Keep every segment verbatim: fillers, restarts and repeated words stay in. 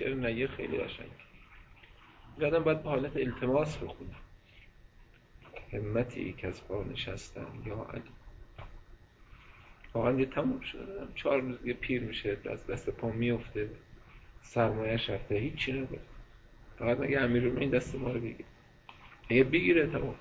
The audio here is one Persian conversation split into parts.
شعر نیر خیلی قشنگ. آدم باید به حالت التماس بخونه. همتی که از پا نشستن یا علی. واقعا یه تموم شده، چهار روز دیگه پیر میشه، از دست پا میفته، سرمایه‌اش رفته، هیچی نداره. فقط مگه امیرالمومنین دست ما رو بگیره؟ اگه بگیره تمام.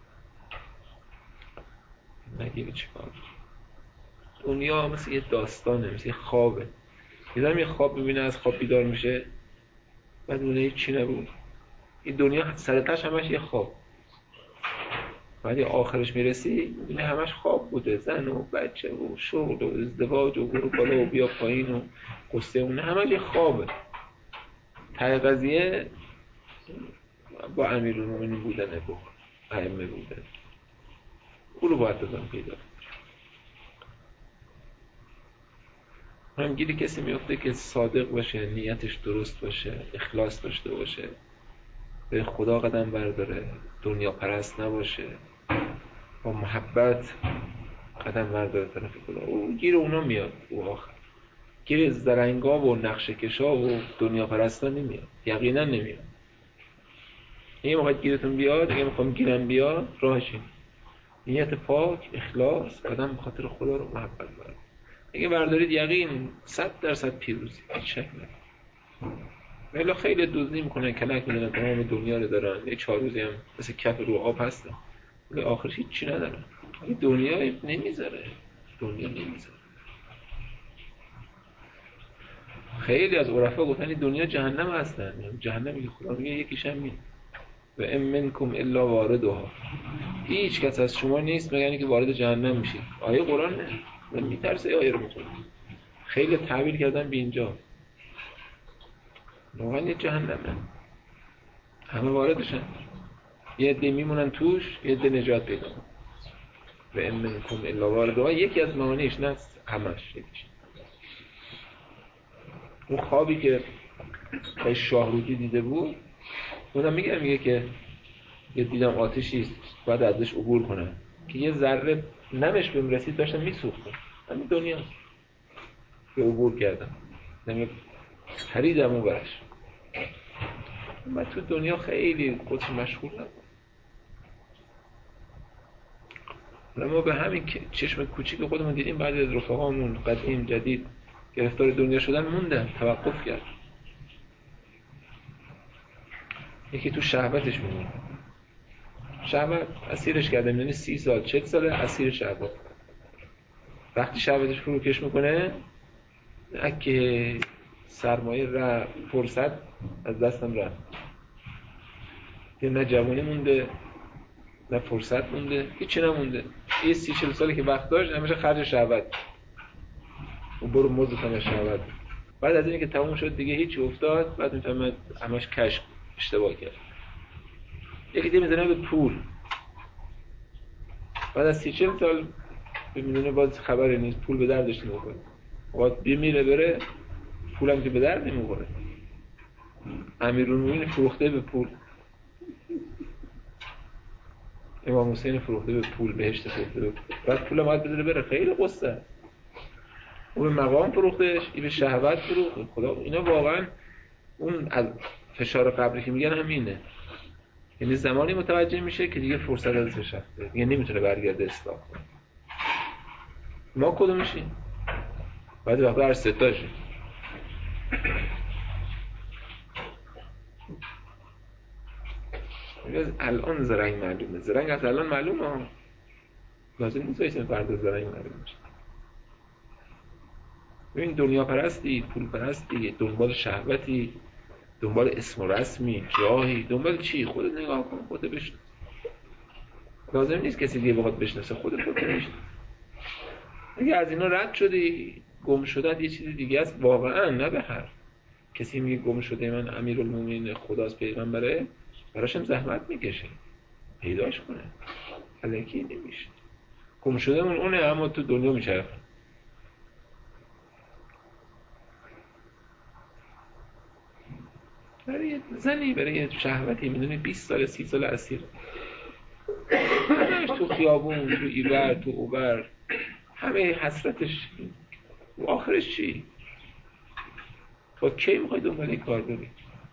نگیره چیکار؟ دنیا مثل یه داستانه، مثل یه خوابه. یه خواب ببینه، از خواب بیدار میشه، بعد اونه هیچی نبود. این دنیا سرتش همش یه خواب. ولی آخرش میرسی میبینی همش خواب بوده، زن و بچه و شغل و ازدواج و برو بالا و بیا پایین و قصه اونه همش یه خوابه. ته قضیه با امیرالمومنین بودنه، با ائمه بودن. او رو باید دادن پیدا. همگیری کسی میفته که صادق باشه، نیتش درست باشه، اخلاص داشته باشه، به خدا قدم برداره، دنیا پرست نباشه، با محبت قدم برداره طرف خدا. او گیر اونا میاد. او آخر گیر زرنگا و نقشه کشا و دنیا پرستا نمیاد، یقینا نمیاد. اگه میخواد گیرتون بیاد، اگه میخوام گیرم بیاد، راهش اینه: نیت پاک، اخلاص، قدم به خاطر خدا رو محبت برداره. اگه بردارید یقین صد درصد پیروزی، هیچ شک نداره. ولی خیلی دزدی میکنن، کلک میزنن، تمام دنیا رو دارن، یه چهار روزی هم مثل کف رو آب هستن، ولی آخرش هیچی ندارن. این دنیا نمیذاره، دنیا نمیذاره. خیلی از عرفا گفتن این دنیا جهنم هستن. جهنم میگه خدا میگه یکیش هم میگه و ام منکم الا واردها. هیچ کس از شما نیست مگر اینکه وارد جهنم میشید. آیه قرآن نه، من میترسه آیه رو میخونم. خیلی تعبیر کردن به اینجا. واقعا یه جهنمه، همه واردشن، یه عده میمونن توش، یه عده نجات پیدا کنن. و ام منکم الا واردها یکی از معانیش نه همش. یکیش اون خوابی که به شاهرودی دیده بود، اونم میگه میگه که یه دیدم آتشی است باید ازش عبور کنم که یه ذره نمش بهم رسید داشتم میسوختم. همین دنیاست که عبور کردم، نمیگه پریدم اون برش. من تو دنیا خیلی خودش مشغول نبود. ما به همین چشم کوچیک خودمون دیدیم، بعد از رفقامون قدیم جدید گرفتار دنیا شدن موندن، توقف کرد. یکی تو شهوتش میمونه، شهوت اسیرش کرده، میدونی سی سال چهل سال اسیر شهوت. وقتی شهوتش فروکش میکنه، اگه سرمایه را فرصت از دستم رفت، یه نه جوانی مونده نه فرصت مونده، هیچی نمونده. یه سی چهل سالی که وقت داشت همیشه خرج شهوت و برو مزد همه شهوت. بعد از اینکه تموم شد دیگه هیچی افتاد، بعد میفهمه همش کشف اشتباه کرد. یکی دیگه میزنه به پول، بعد از سی چهل سال میدونه باز خبری نیست، پول به دردش نمیخوره. وقت میره بره، پولم که به درد نمیخوره. امیرالمومنین فروخته به پول، امام حسین فروخته به پول، بهشت فروخته به پول. بعد پولم باید بذاره بره، خیلی قصه است. او به مقام فروختش، این به شهوت فروخت. خدا اینا واقعا اون از فشار قبری که میگن همینه. یعنی زمانی متوجه میشه که دیگه فرصت ازش رفته، دیگه نمیتونه برگرده اصلاح کنه. ما کدومشیم؟ بعد وقتا هر ستاشیم. الان زرنگ معلومه، زرنگ از الان معلومه، لازم نیست ایسان فردا زرنگ معلوم میشه. ببین دنیا پرستی، پول پرستی، دنبال شهوتی، دنبال اسم و رسمی، جاهی، دنبال چی؟ خودت نگاه کن، خودت بشناس. لازم نیست کسی دیگه بخواد بشناسه، خودت خودت بشناس. اگه از اینا رد شدی، گم شدن یه چیز دیگه است واقعا، نه به حرف. کسی میگه گم شده من امیرالمومنین خداست پیغمبره، براشم زحمت میکشه پیداش کنه، الکی نمیشه. گم شده اون اونه، اما تو دنیا میچرخه. برای یه زنی، برای یه شهوتی میدونی بیست سال سی سال اسیر، همهش تو خیابون، تو ایور، تو اوبر، همه حسرتش و آخرش چی؟ با کی میخوای دنبال این کار بری؟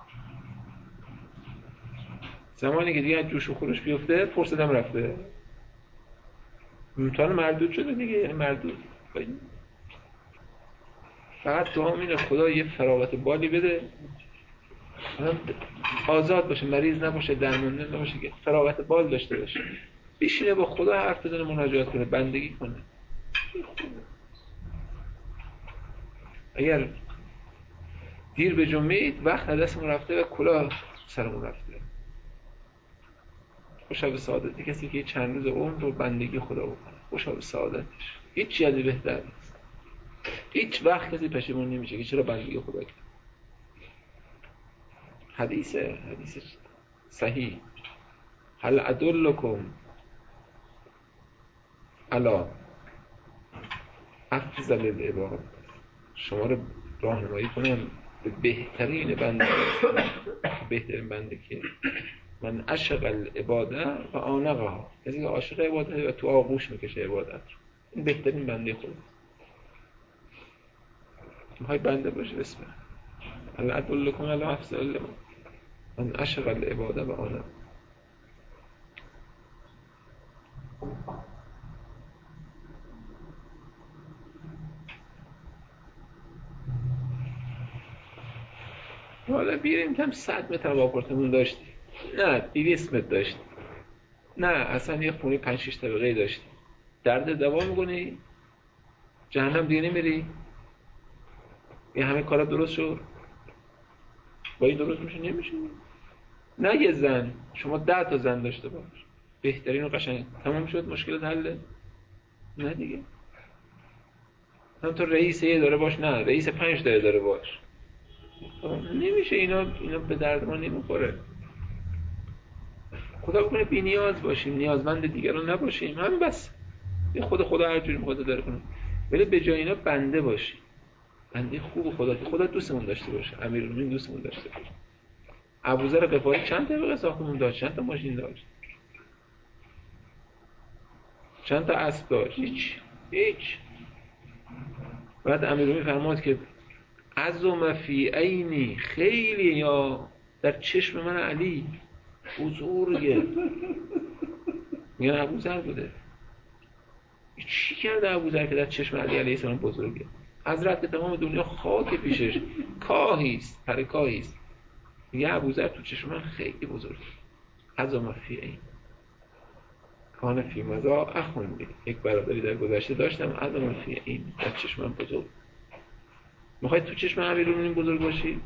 زمانی که دیگه از جوش و خروش بیفته فرصتم رفته، امتحان مردود شده دیگه، یعنی مردود. فقط دعا اینه خدا یه فراغت بالی بده، آزاد باشه، مریض نباشه، درمانده نباشه، که فراغت بال داشته باشه، بشینه با خدا حرف بزنه، مناجات کنه، بندگی کنه. اگر دیر به جمعید وقت دستمون رفته و کلاه سرمون رفته. خوشا به سعادت کسی که چند روز عمر رو بندگی خدا بکنه، خوشا به سعادتش. هیچ چیزی بهتر نیست. هیچ وقت کسی پشیمون نمیشه که چرا بندگی خدا کرد. حدیث حدیث صحیح، هل ادلکم علی افضل العباد، شما رو راهنمایی کنم به بهترین بنده، بهترین بنده که من عشق العباده و آنقها، کسی که عاشق عبادت و تو آغوش میکشه عبادت رو، این بهترین بنده خدا. میخوای بنده باشه اسم هل ادلکم علی افضل العباد من عشق العباده و آنقها. حالا بیریم کم صد متر آپارتمون داشتی، نه دویست متر داشتی، نه اصلا یه خونه پنج شش طبقه داشتی، درد دوا میکنی، جهنم دیگه نمیری، یه همه کارا درست شد، با این درست میشه نمیشه. نه یه زن، شما ده تا زن داشته باش، بهترین و قشنگ، تمام شد مشکلات حله؟ نه دیگه. هم تو رئیس یه اداره باش، نه رئیس پنج تا اداره باش، نمیشه. اینا اینا به درد ما نمیخوره. خدا بکنه بی نیاز باشیم، نیازمند دیگران نباشیم، همین بس. خود خدا هر جوری میخواد داره کنه، ولی به جای اینا بنده باشیم، بنده خوب خدا که خدا دوستمون داشته باشه. امیرالمومنین دوستمون داشته باشه. ابوذر غفاری چند طبقه ساختمون داشت، چند تا ماشین داشت، چند تا اسب داشت، هیچ هیچ. بعد امیرالمومنین فرمود که عظم فی عینی، خیلی یا در چشم من علی بزرگه. میگن ابوذر بوده. چی کرده ابوذر که در چشم علی علیه السلام بزرگه؟ حضرت که تمام دنیا خاک پیشش، کاهیست، پر کاهیست، میگه ابوذر تو چشم من خیلی بزرگه. عظم فی عینی کان فی مضی اخون بی، یک برادری در گذشته داشتم عظم فی عینی، در چشم من بزرگ. میخوای تو چشم امیرالمومنین بزرگ باشی؟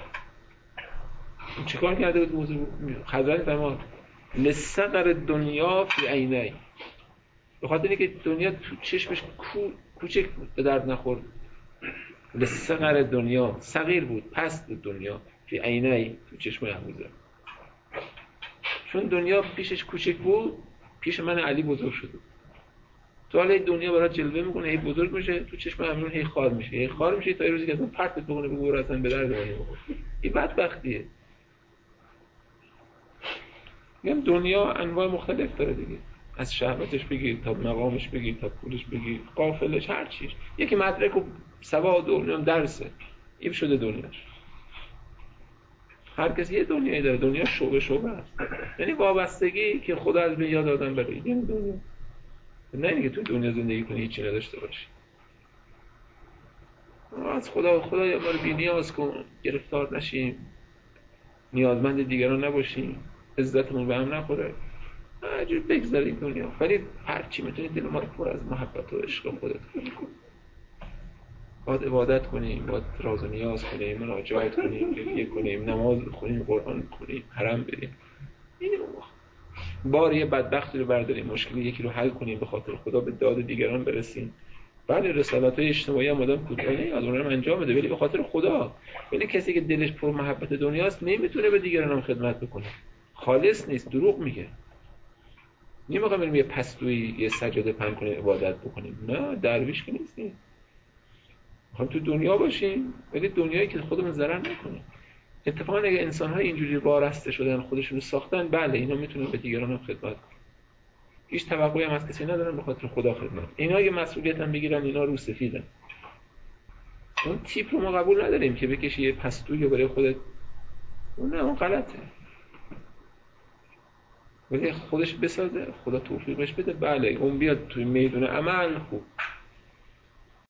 چه کار کرده بود بزرگ؟ حضرت فرمود لصغر دنیا فی عینی، به خاطر اینکه دنیا تو چشمش کو... کوچک بود، به درد نخورد. لصغر دنیا، صغیر بود، پست بود دنیا، فی عینی، تو چشم ابوذر. چون دنیا پیشش کوچک بود، پیش من علی بزرگ شده. تو حالا دنیا برات جلوه میکنه، هی بزرگ میشه، تو چشم امیرون هی خار میشه، هی خار میشه، تا یه روزی که اصلا پرتت بکنه بگو برو اصلا به درد من نمیخوره. این بدبختیه. میگم دنیا انواع مختلف داره دیگه، از شهوتش بگیر تا مقامش بگیر تا پولش بگیر، قافلش، هر چیز. یکی مدرک و سواد و نمیدونم درسه، این شده دنیاش. هر کسی یه دنیایی داره، دنیا شعبه شعبه است. یعنی وابستگی که خدا از بین یاد آدم بره، یعنی دنیا. نه اینکه تو دنیا زندگی کنی هیچی نداشته باشی. از خدا خدا یا ما رو بی نیاز کن، گرفتار نشیم، نیازمند دیگران نباشیم، عزتمون به هم نخوره، هر جور بگذاریم دنیا. ولی هر چی میتونید دل ما رو پر از محبت و عشق خودت کنید. باید عبادت کنیم، باید راز و نیاز کنیم، مناجات کنیم، گریه کنیم، نماز بخونیم، قرآن بخونیم، حرم بریم. این بار یه بدبختی رو برداریم، مشکلی یکی رو حل کنیم، به خاطر خدا به داد دیگران برسیم. بله رسالت‌های اجتماعی هم آدم کوتاهی از اونها رو انجام بده، ولی به خاطر خدا. ولی کسی که دلش پر محبت دنیاست نمیتونه به دیگران هم خدمت بکنه، خالص نیست، دروغ میگه. نمیخوام بریم یه پستویی یه سجاده پهن کنیم عبادت بکنیم، نه درویش که نیستیم. میخوام تو دنیا باشیم، ولی دنیایی که خودمون ضرر نکنیم. اتفاقا اگه انسان‌ها اینجوری وارسته شدن، خودشونو ساختن، بله اینا میتونن به دیگران هم خدمت کنن. هیچ توقعی هم از کسی ندارن، به خاطر خدا خدمت. اینا یه مسئولیت هم بگیرن، اینا رو سفیدن. اون تیپ رو ما قبول نداریم که بکشی یه پستو یا برای خودت، اون نه، اون غلطه. ولی خودش بسازه، خدا توفیقش بده، بله اون بیاد توی میدون عمل خوب.